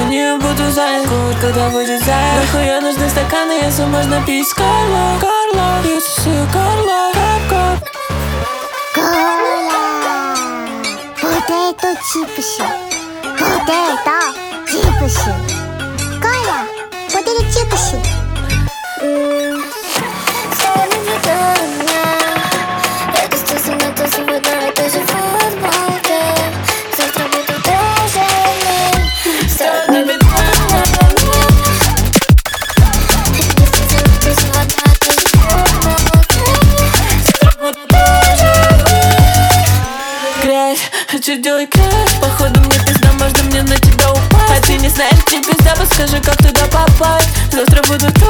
не буду занят. Когда будет заяц, нахуя нужны стаканы, если можно пить с Карла. Карла, Иисусе, Карла, кап-кап. Кола, potato chips, potato chips, Кола, potato chips. Хочу делать крэш, походу мне пизда, можно мне на тебя упасть. А ты не знаешь, где пизда, подскажи, как туда попасть. Завтра буду